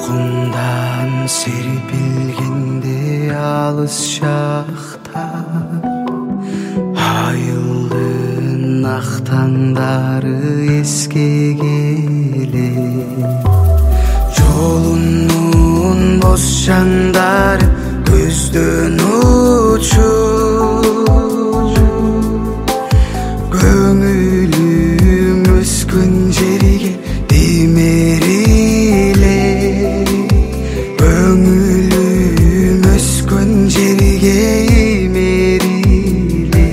Uykumdan serpilgende alыс şaktar, ayıldın aktandары esке gelir. Жолунун боз шаңдары көздөн учуп, көңүлүм өскөн жерге демериле, көңүлүм өскөн жерге имериле.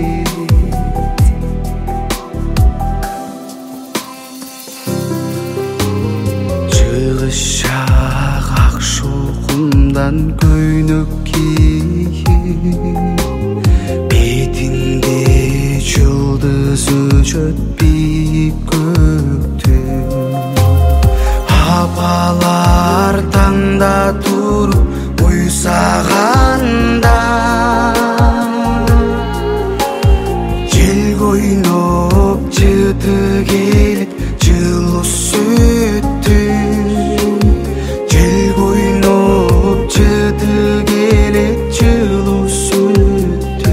Чыгыш шак ак шоқымдан көйнөк кийип, бетинде жұлдыз өчөт биік көктөн. Апалар таңда туруп уйсаганда, жел койноп жыты келет жылуу сүттү, жел койноп жыты келет жылуу сүттү.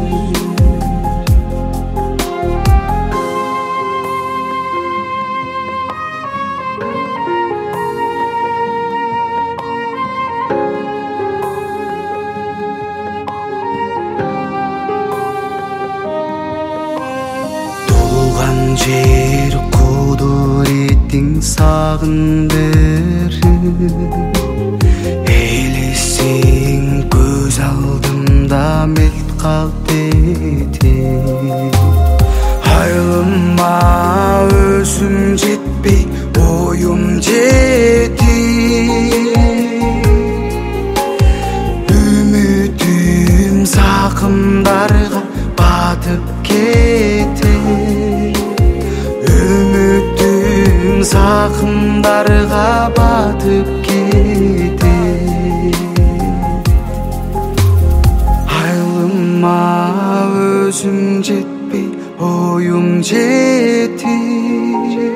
Туган жер кудуреттин сагындыры, элесиң көз алдымда мелт калп этип. Айылыма өзүм жетпей оюм жетип, үмүтүм сакымдарга батып кетет, үмүтүм сакымдарга батып кетет. Айылыма өзүм жетпей оюм жетип,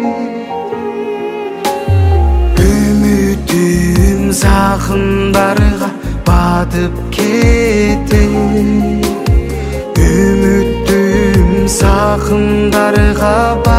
үмүтүм сакымдарга батып кетет, үмүтүм сакымдарга